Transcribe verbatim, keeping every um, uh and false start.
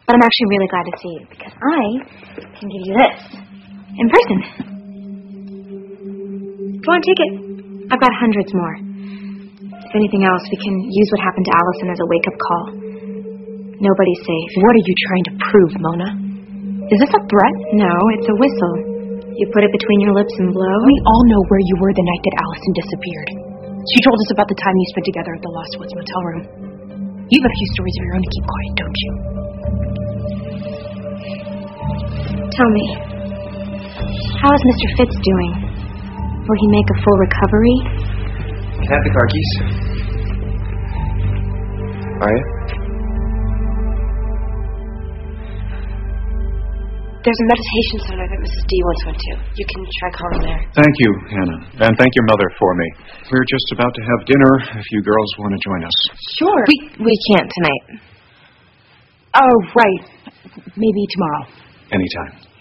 But I'm actually really glad to see you, because I can give you this. In person. Go on, take it. I've got hundreds more. If anything else, we can use what happened to Allison as a wake-up call. Nobody's safe. What are you trying to prove, Mona? Is this a threat? No, it's a whistle. You put it between your lips and blow. We all know where you were the night that Allison disappeared. She told us about the time you spent together at the Lost Woods motel room. You have a few stories of your own to keep quiet, don't you? Tell me, how is Mister Fitz doing? Will he make a full recovery? Can I have the car keys? Are you? There's a meditation center that Missus D once went to. You can try calling there. Thank you, Hannah. And thank your mother for me. We're just about to have dinner if you girls want to join us. Sure. We, we can't tonight. Oh, right. Maybe tomorrow. Anytime.